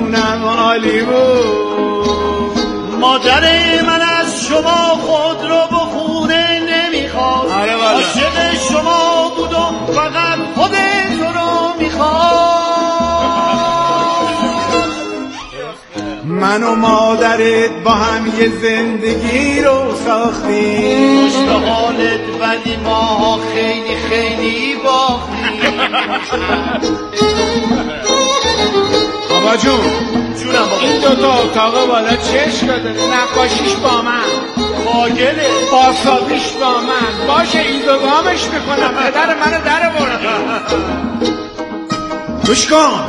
جونم عالی بود. مادر من از شما خود رو به خونه نمیخواد، عاشق شما بود و فقط خود تو رو میخواد. من و مادرت با هم یه زندگی رو ساختیم، خوش به حالت ولی ما خیلی خیلی باختیم. بابا جون جونم بابا. این دوتا اتاق بالا چشم داره، نقاشیش با من، باگله باسابیش با من. باشه این دو گامش میکنم، پدر منو در بردم. گوش کن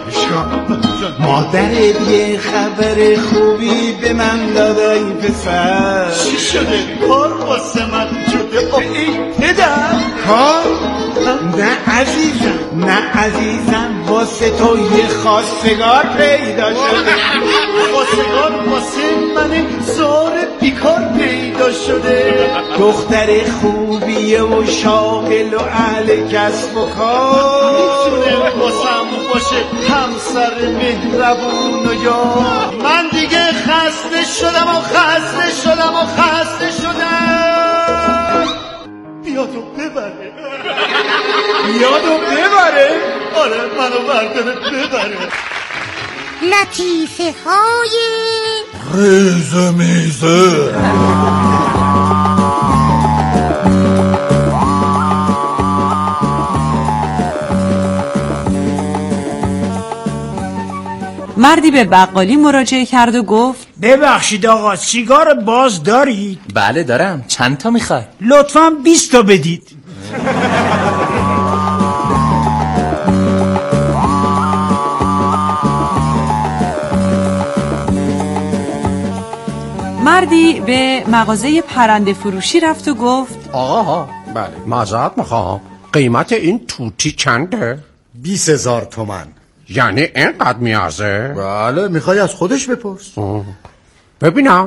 مادرت یه خبر خوبی به من داده این پسر. چی شده؟ کار واسه من شده؟ این پدر کار؟ نه عزیزم واسه تو یه خواستگار پیدا شده. خواستگار واسه من زار بیکار پیدا شده. دختر خوبیه و شاغل و اهل کسب و کار، میتونه واسم باشه همسر مهربون و یار. من دیگه خسته شدم. بیاد و ببره. آره منو برداره ببره. لطیفه های ریزه میزه. مردی به بقالی مراجعه کرد و گفت ببخشید آقا سیگار باز دارید؟ بله دارم. چند تا میخوای؟ لطفاً 20 تا بدید. مردی به مغازه پرنده فروشی رفت و گفت آقا بله معذرت میخوام، قیمت این توتی چنده؟ 20,000 تومان. یعنی اینقدر میارزه؟ بله میخوای از خودش بپرس. ببینم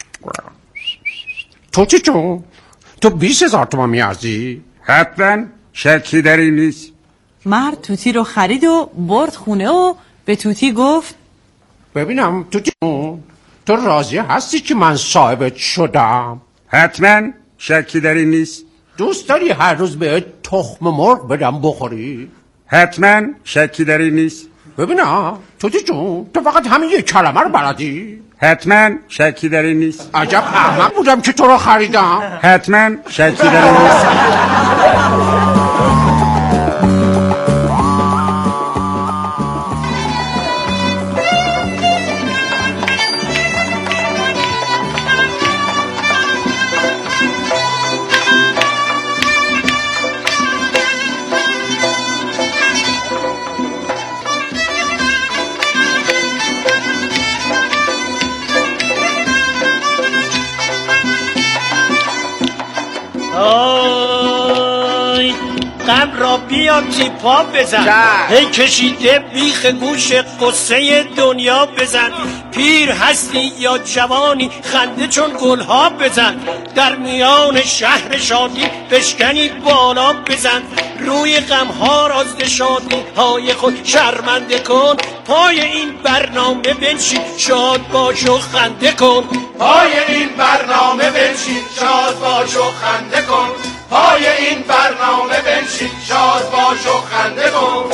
توتی جون تو 20,000 تومان میارزی؟ حتما شکی در این نیست. مرد توتی رو خرید و برد خونه و به توتی گفت ببینم توتی جون تو راضی هستی که من صاحبت شدم؟ حتما شکی در این نیست. دوست داری هر روز به تخم مرغ بدم بخوری؟ حتما شکی در این نیست. ببینم توتی جون تو فقط همین یک کلمه رو بلدی؟ حتما شکی در این نیست. عجب احمق بودم که تو رو خریدم. حتما شکی در این نیست. غم را بیا تیپا بزن، هی کشیده بیخ گوش قصه دنیا بزن. پیر هستی یا جوانی خنده چون گلها بزن. در میان شهر شادی بشکنی بالا بزن. روی غمها راست شادی های خود شرمنده کن. پای این برنامه بنشین شاد باش و خنده کن. پای این برنامه بنشین شاد باش و خنده کن. پای این برنامه بنشین شاد باش و خنده کن.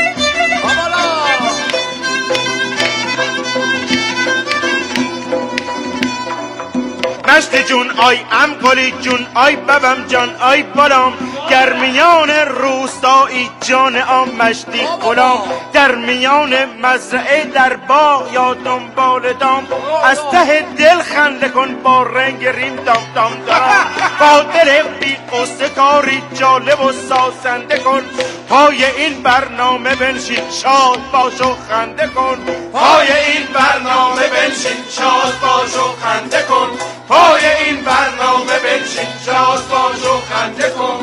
مشت جون آی ام گلی جون آی ببم جان آی بالام. در میان روستایی جان آم مشتی غلام. در میان مزرعه در باغ یا دنبال دام. از ته دل خنده کن با رنگ ریم دام دام دام. با دل بی قصه کاری جالب و سازنده کن. پای این برنامه بنشین شاد باش و خنده کن. پای این برنامه بنشین شاد باش و خنده کن. پای این برنامه بنشین شاد باش و خنده کن.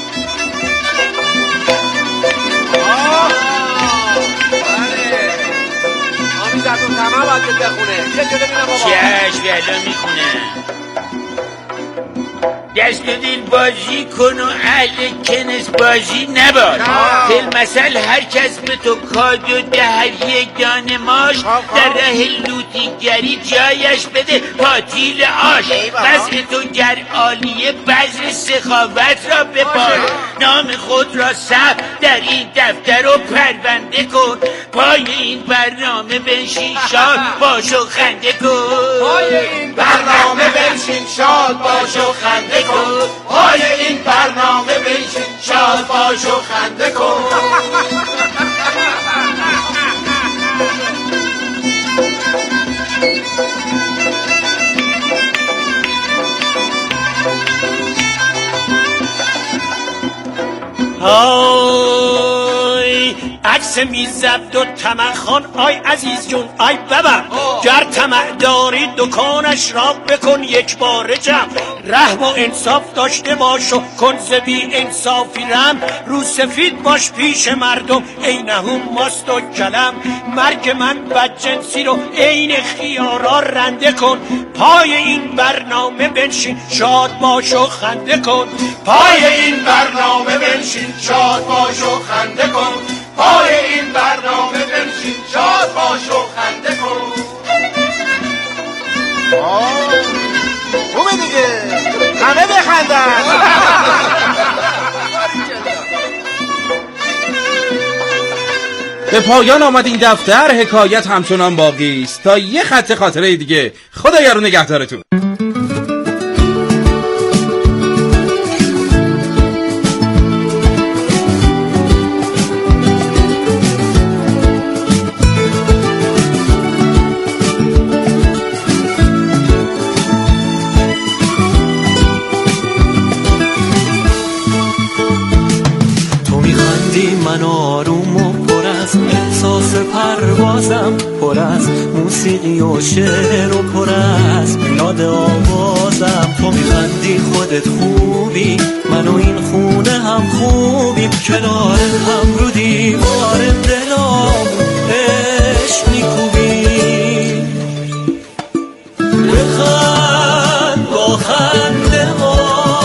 بله آمی زرد و تمام باید بخونه. یه جده بینم بابا. چشم الان میخونه. دست و دل بازی کن و اهل کنس بازی نباش. فیلمثل هر کس به تو کادو دهد یک دانه ماش، در ره لوتیگری جایش بده پاتیل آش. وضع تو گر عالیه بذر سخاوت را بپار، نام خود را ثبت در این دفتر و پرونده کن. پای این برنامه بنشین شاد باش و خنده کن. پای این برنامه بنشین شاد باش و خنده کن. پای این برنامه بنشین شاد باش و خنده کن. آی عکس میزد و طمع خان، آی عزیز جون آی ببر، گر طمع داری دکانش را بکن یک باره جمع. رحم و انصاف داشته باش و کن ز بی انصافی رم، رو سفید باش پیش مردم عینهم ماست و کلم. مرگ من بدجنسی رو عین خیارا رنده کن، پای این برنامه بنشین شاد باش و خنده کن. پای این برنامه بنشین شاد باش و خنده کن. پای این برنامه بنشین شاد باش و خنده کن. خوبه دیگه، همه بخندن. به پایان آمد این دفتر، حکایت همچنان باقی است تا یه خط خاطره دیگه. خدا یارو نگهدارتون. من آروم و پر از احساس پروازم، پر از موسیقی و شعر و پر از میلاد آوازم. تو میخندی خودت خوبی، من و این خونه هم خوبیم، کنار هم رو دیوار دلام عشق میکوبیم. بخند با خنده ها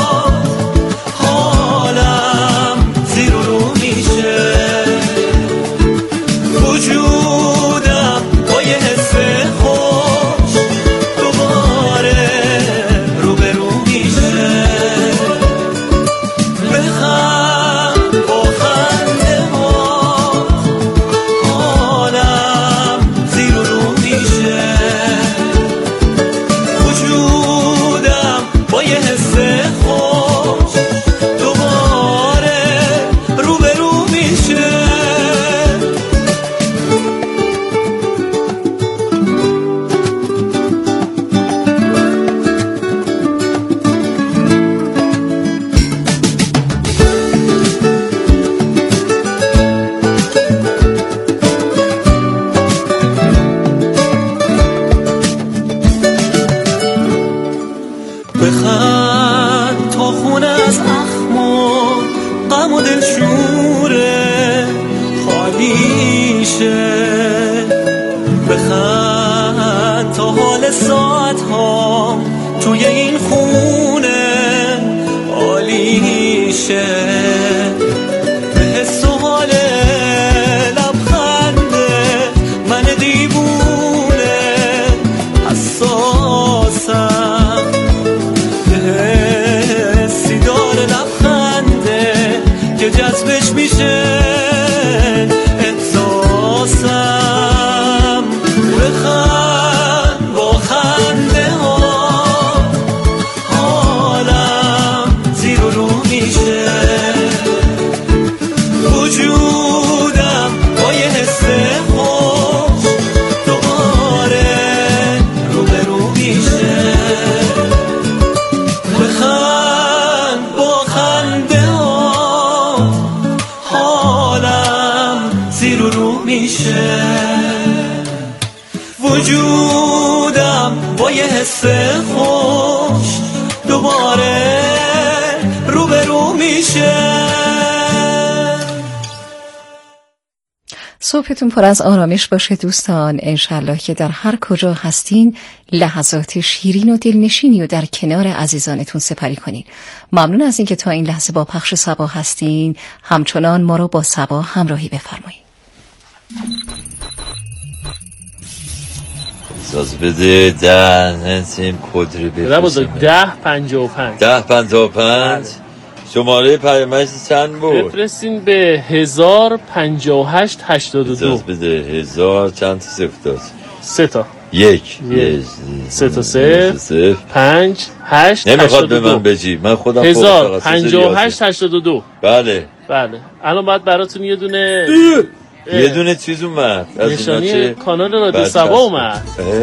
وجودم با یه حس خوش دوباره صبحتون پر از آرامش باشه دوستان. انشالله که در هر کجا هستین لحظات شیرین و دلنشینی و در کنار عزیزانتون سپری کنین. ممنون از اینکه تا این لحظه با پخش صبا هستین. همچنان ما رو با صبا همراهی بفرمایید. اجازه بده 10 این کد رو بفرستم. 1055 شماره پیامک چند بود؟ بفرستین به 1058 82. اجازه بده 1000 چند تا صفر داشت؟ 3 تا. 1 3 تا 0 5 8 نمیخواد به من بجی، من خودم 1058 82. بله الان باید براتون یه دونه چیز اومد، نشانی کانال رادیو صبا اومد.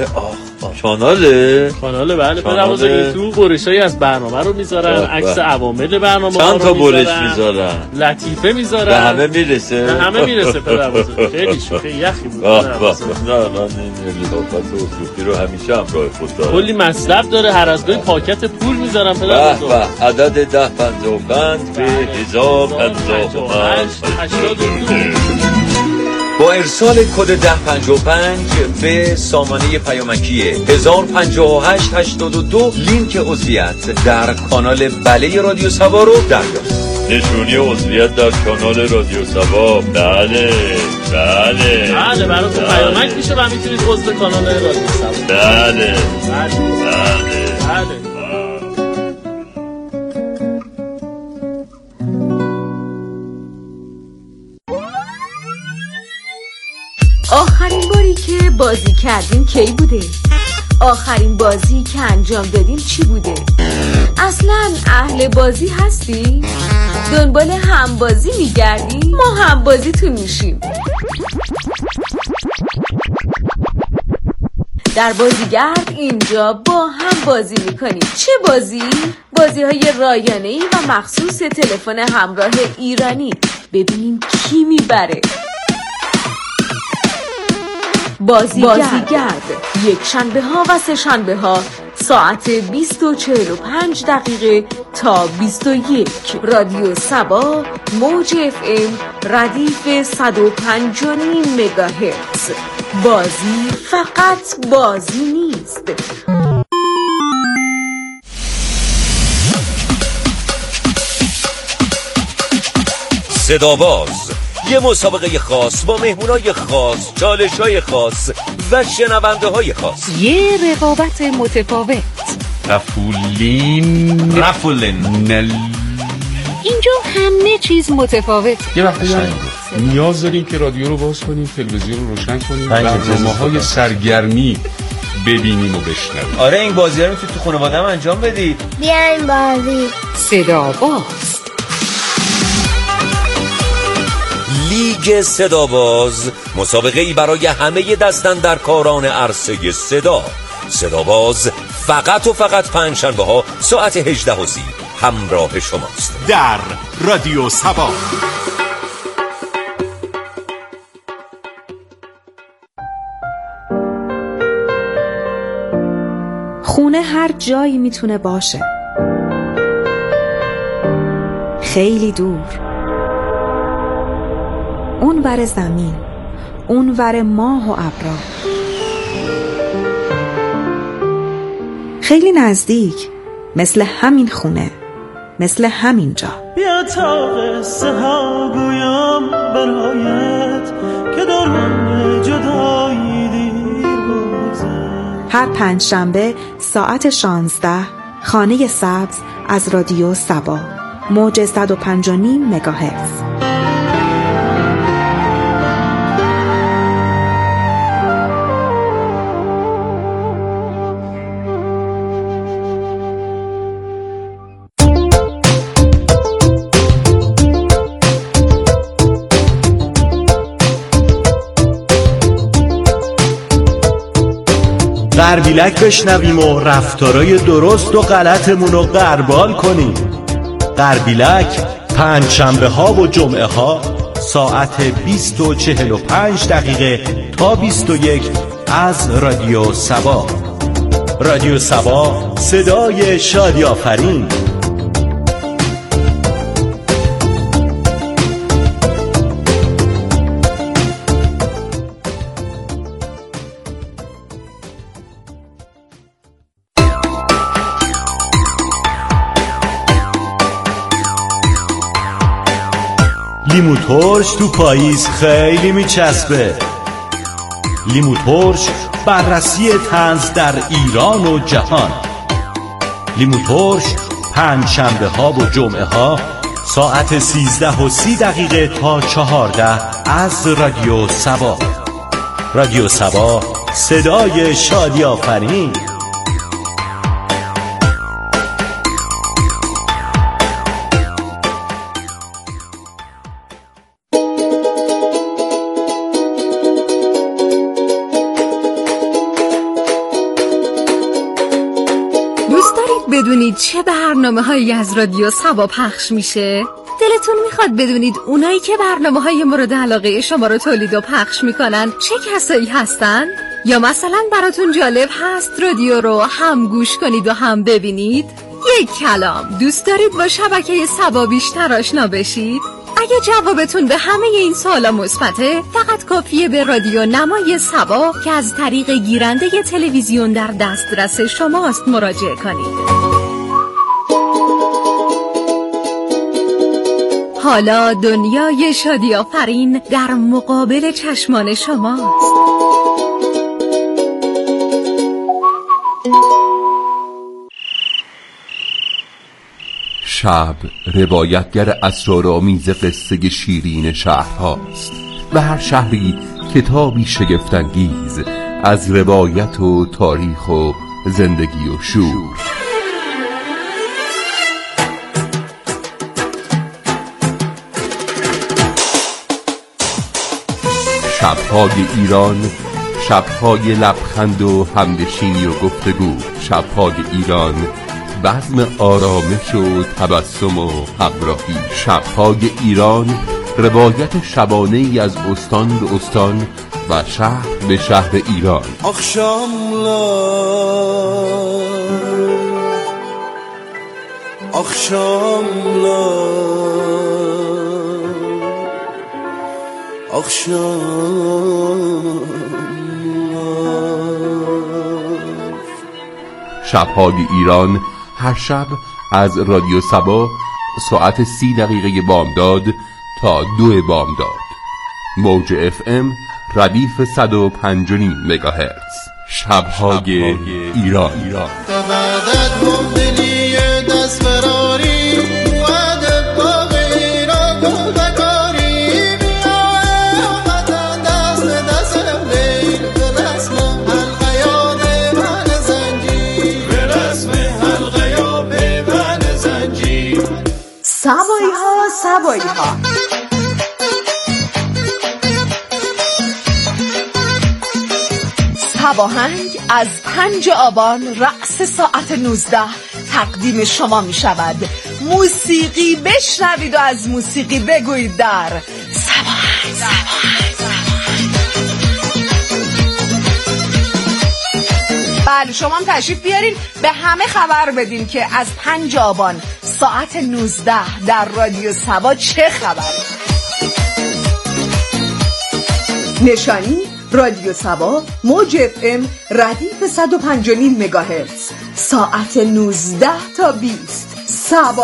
کاناله بله. برای تو برشایی از برنامه رو میذارن، عکس عوامل برنامه چند تا برش میذارن، لطیفه میذارن، به همه میرسه. پدربزرگ خیلی یخی بود. نه این لطافت اصوفی رو همیشه همراه خود دارم. کلی مطلب داره، هر از گاهی پاکت پول میذارن پدربزرگ. عدد 1055 به 1055 82. با ارسال کد 1055 به سامانه پیامکی 1058 82 لینک عضویت در کانال بله رادیو صبا رو دریافت. نشونی عضویت در کانال رادیو صبا. بله براتون پیامک میشه و میتونید عضو کانال رادیو صبا. بله. آخرین باری که بازی کردیم کی بوده؟ آخرین بازی که انجام دادیم چی بوده؟ اصلا اهل بازی هستی؟ دنبال همبازی میگردی؟ ما همبازیتون میشیم. در بازیگرد اینجا با هم بازی میکنیم. چه بازی؟ بازی های رایانه‌ای و مخصوص تلفن همراه ایرانی. ببینیم کی میبره. بازیگرد یک شنبه ها و سه شنبه ها ساعت 20:45 تا 21. رادیو صبا موج FM ردیف 105.5 مگاهرتز. بازی فقط بازی نیست. صداباز، یه مسابقه خاص با مهمونای خاص، چالش‌های خاص و شنونده‌های خاص. یه رقابت متفاوت. رفولین اینجا همه چیز متفاوت. یه وقت نیاز داریم که رادیو رو باز کنیم، تلویزیون رو روشن کنیم، برنامه‌های سرگرمی ببینیم و بشنویم. آره این بازی‌ها رو تو خانواده‌ام انجام بدید. بیاین بازی. صداباز، لیگ صداباز، مسابقه‌ای برای همه دستاندرکاران عرصه صدا. صداباز فقط و فقط پنجشنبه‌ها ساعت 18:30 همراه شماست در رادیو صبا. خونه هر جایی میتونه باشه، خیلی دور، اون ور زمین، اون ور ماه و ابرها، خیلی نزدیک، مثل همین خونه، مثل همین جا. بیا تا قصه ها گویم برایت که دوران جدایی دیر بگذر. هر پنجشنبه ساعت 16 خانه سبز از رادیو صبا موج 105.5 مگاهرتز. غربیلک بشنویم و رفتارای درست و غلطمون رو غربال کنیم. غربیلک پنجشنبه ها و جمعه ها ساعت 20:45 تا 21 از رادیو صبا. رادیو صبا، صدای شادی آفرین. لیمو ترش تو پاییز خیلی میچسبه. لیمو ترش بررسی طنز در ایران و جهان. لیمو ترش پنجشنبه ها و جمعه ها ساعت 13:30 تا 14 از رادیو سبا. رادیو سبا، صدای شادی آفرین. بدونید چه برنامه‌هایی از رادیو سبا پخش میشه؟ دلتون میخواد بدونید اونایی که برنامه‌های مورد علاقه شما رو تولید و پخش میکنن چه کسایی هستن؟ یا مثلا براتون جالب هست رادیو رو هم گوش کنید و هم ببینید؟ یک کلام، دوست دارید با شبکه سبا بیشتر آشنا بشید؟ اگه جوابتون به همه این سوالا مثبته، فقط کافیه به رادیو نمای سبا که از طریق گیرنده تلویزیون در دسترس شماست مراجعه کنید. حالا دنیای شادی آفرین در مقابل چشمان شماست. شب روایتگر اسرارآمیز قصه شیرین شهرهاست و هر شهری کتابی شگفت‌انگیز از روایت و تاریخ و زندگی و شور. شب‌های ایران، شب‌های لبخند و همنشینی و گفتگو. شب‌های ایران، بزم آرامش و تبسم و همراهی. شب‌های ایران، روایت شبانه‌ای از استان به استان و شهر به شهر ایران. شب‌های ایران هر شب از رادیو سبا ساعت 30 بامداد تا 2 بامداد. موج FM ردیف 105.5 مگاهرتز. شب‌های ایران. سبایی ها سباهنگ از 5 آبان رأس ساعت 19 تقدیم شما می شود. موسیقی بشنوید و از موسیقی بگویید در سباهنگ. بله، شما هم تشریف بیارین به همه خبر بدین که از 5 آبان ساعت 19 در رادیو سبا چه خبر. نشانی رادیو سبا، موج FM ردیف 105.5 مگاهرتز، ساعت 19 تا 20. سبا.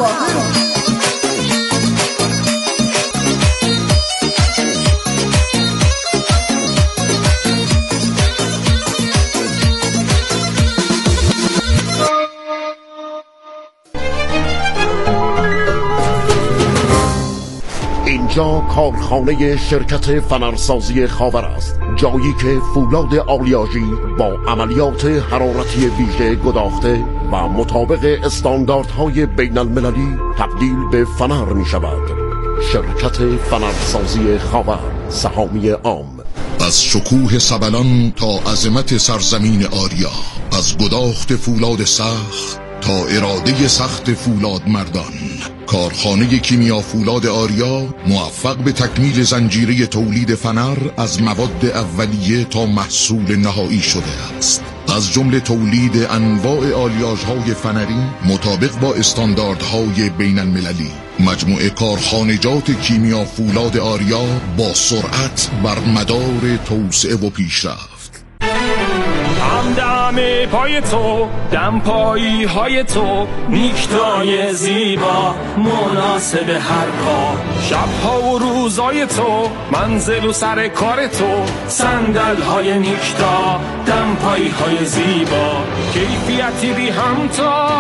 اینجا کارخانه شرکت فنرسازی خاور است، جایی که فولاد آلیاژی با عملیات حرارتی ویژه گداخته و مطابق استانداردهای بین المللی تبدیل به فنر می شود. شرکت فنرسازی خاور، سهامی عام. از شکوه سبلان تا عظمت سرزمین آریا، از گداخت فولاد سخت تا اراده سخت فولاد مردان، کارخانه کیمیا فولاد آریا موفق به تکمیل زنجیره تولید فنر از مواد اولیه تا محصول نهایی شده است. از جمله تولید انواع آلیاژهای فنری مطابق با استانداردهای بین المللی. مجموعه کارخانجات کیمیا فولاد آریا با سرعت بر مدار توسعه و پیشرفت. همدم پای تو، دم پایی های تو، نیکتای زیبا مناسب هر پا. شبها و روزای تو، منزل و سر کار تو، صندل های نیکتا، دم پایی های زیبا، کیفیتی بی همتا،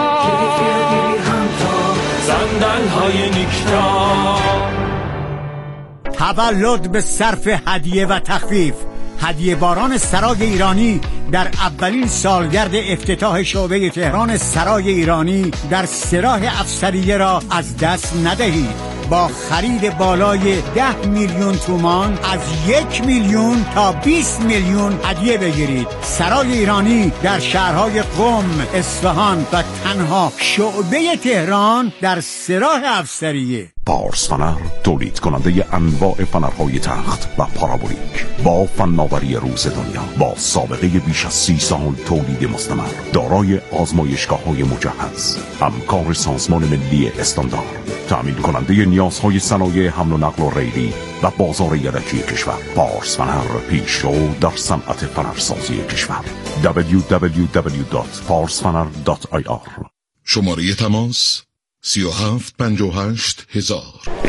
صندل های نیکتا. تولد به صرف هدیه و تخفیف. هدیه باران سرای ایرانی در اولین سالگرد افتتاح شعبه تهران سرای ایرانی در سراح افسریه را از دست ندهید. با خرید بالای 10 میلیون تومان از 1 میلیون تا 20 میلیون هدیه بگیرید. سرای ایرانی در شهرهای قم، اصفهان و تنها شعبه تهران در سراح افسریه. پارس فنر تولید کننده انواع فنرهای تخت و پارابولیک با فناوری روز دنیا، با سابقه بیش از 30 سال تولید مستمر، دارای آزمایشگاه‌های مجهز، همکار سازمان ملی استاندارد، تأمین کننده نیازهای صنایع حمل و نقل و ریلی و بازار یدکی کشور. پارس فنر پیشرو در صنعت فنرسازی کشور. www.parsfaner.ir. شماره تماس 3758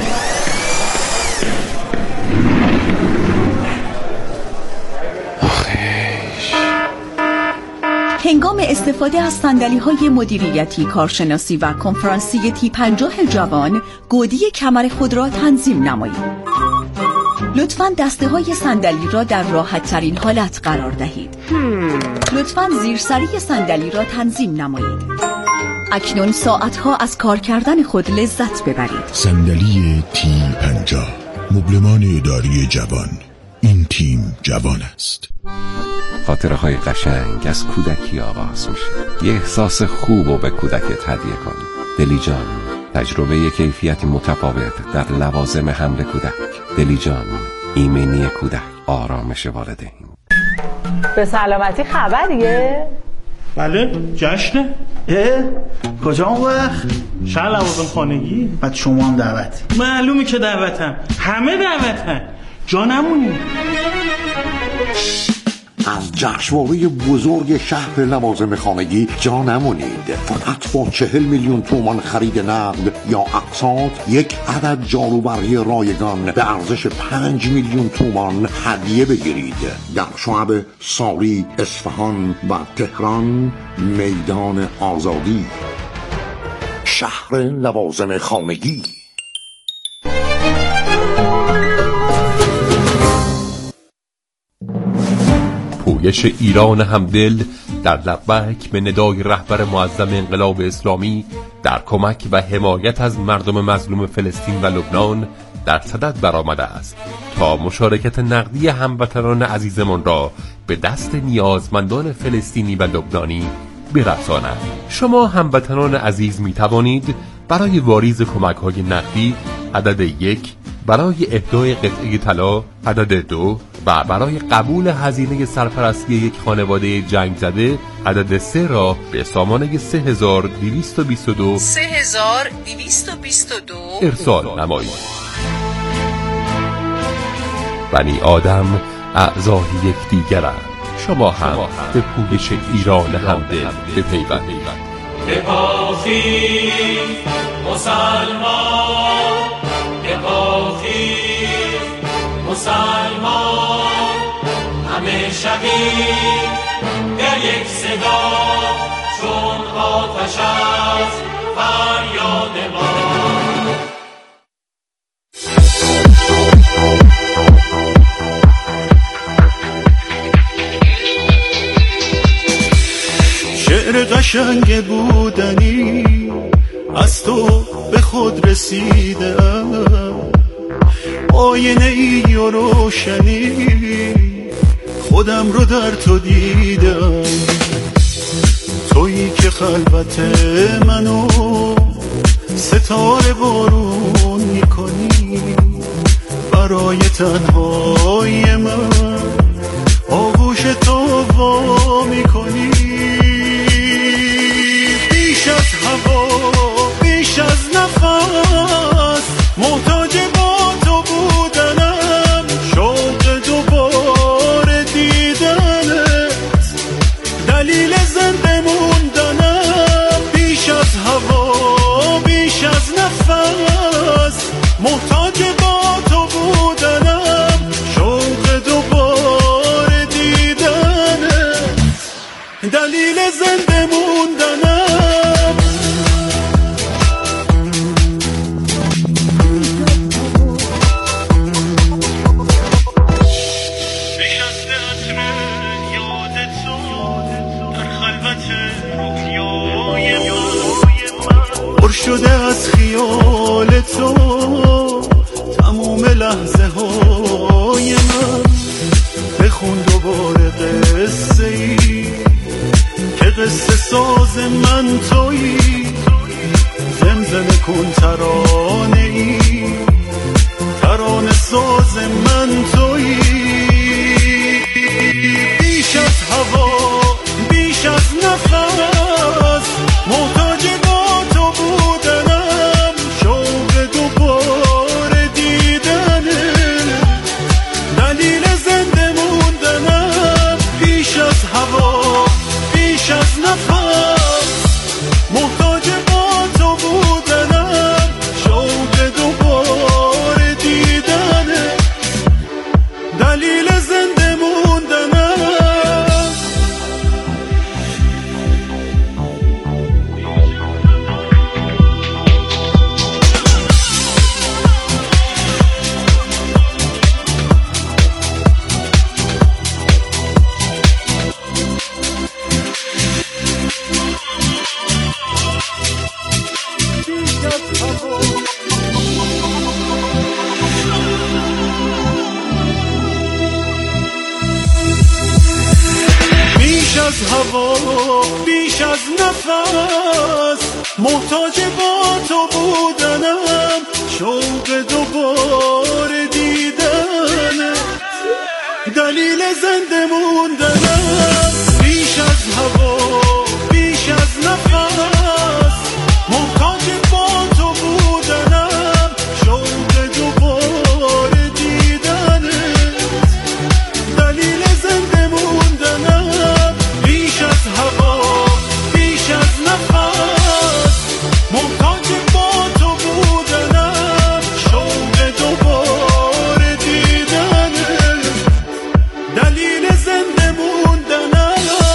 هنگام استفاده از صندلی‌های مدیریتی، کارشناسی و کنفرانسی T50 جوان، گودی کمر خود را تنظیم نمایید. لطفاً دسته‌های صندلی را در راحت‌ترین حالت قرار دهید. لطفاً زیرسری صندلی را تنظیم نمایید. اکنون ساعتها از کار کردن خود لذت ببرید. صندلی T50، مبلمان اداری جوان. این تیم جوان است. خاطره‌های قشنگ از کودکی آغاز میشه. یه احساس خوب رو به کودکت هدیه کن. دلی جان، تجربه کیفیتی متفاوت در لوازم حمل کودک. دلی جان، ایمنی کودک، آرامش والدین. به سلامتی خبریه؟ بله، جشنه. کجا اون وقت؟ شهر لوازم خانگی. بعد شما هم دعوتی؟ معلومه که دعوتم، همه دعوتن، جا نمونی. از جشنواره بزرگ شهر لوازم خانگی جا نمونید. فقط با 40 میلیون تومان خرید نقد یا اقساط یک عدد جاروبرقی رایگان به ارزش 5 میلیون تومان هدیه بگیرید. در شعب ساری، اصفهان و تهران، میدان آزادی. شهر لوازم خانگی. پویش ایران همدل در لبک به ندای رهبر معظم انقلاب اسلامی در کمک و حمایت از مردم مظلوم فلسطین و لبنان در صدد برآمده است تا مشارکت نقدی هموطنان عزیزمان را به دست نیازمندان فلسطینی و لبنانی برساند. شما هموطنان عزیز می توانید برای واریز کمک‌های نقدی عدد 1، برای اهدای قطعه طلا عدد 2 و برای قبول هزینه سرپرستی یک خانواده جنگ زده عدد 3 را به سامانه 3222 ارسال نمایید. بنی آدم اعضای یکدیگرند. شما هم به پویش ایران همدل بپیوندید. بپاخی مسلمان، بپاخی مسلمان، همه شبیه در یک صدا، چون آتش از فریاد ما. شعر قشنگ بودنی از تو به خود رسیدم، آینه ای و روشنی خودم رو در تو دیدم. تویی که خلوت منو ستاره بارون میکنی، برای تنهای من آغوش تو وا میکنی. بیش از هوا، بیش از نفس، محتاج با تو بودنم، شوق دوباره دیدنت دلیل زنده موندنم. نشسته عطر یاد تو در خلوت رویای من، پر شده از خیال تو تموم لحظه های من. بخون دوباره قصه ای که قصه ساز من تویی، زمزمه کن ترانه ای ترانه ساز من تویی. بیش از هوا بیش از نفس محتاج با تو بودنم، شوق دوباره دیدنه دلیل زنده موندنم. بیش از هوا بیش از نفس محتاج با تو بودنم، شوق دوباره دیدنه دلیل زنده موندنم. بیش از هوا بیش از نفس محتاج با تو بودنم، شوق دوباره دیدنه دلیل زنده موندنم. بیش از هوا بیش از نفس محتاج با تو بودنم، شوق دوباره دیدنه دلیل زنده موندنم. بیش از هوا بیش از نفس محتاج با تو بودنم، شوق دوباره دیدنه دلیل زنده موندنم.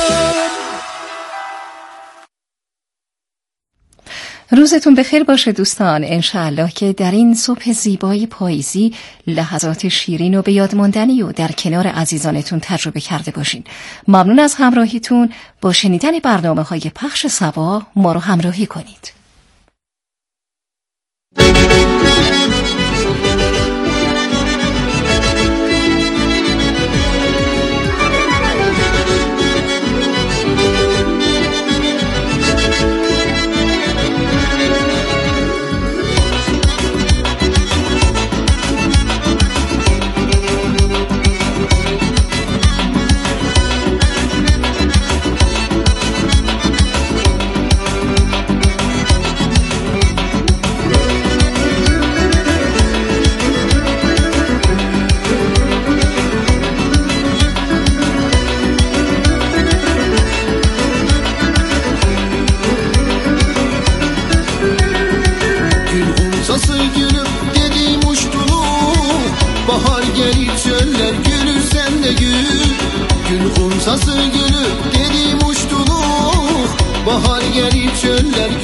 روزتون بخیر باشه دوستان. انشاءالله که در این صبح زیبای پاییزی لحظات شیرین و به یاد ماندنی و در کنار عزیزانتون تجربه کرده باشین. ممنون از همراهیتون. با شنیدن برنامه‌های پخش صبا ما رو همراهی کنید. Gül kumsası gülüp dedim uçtuluk, bahar gelip çöller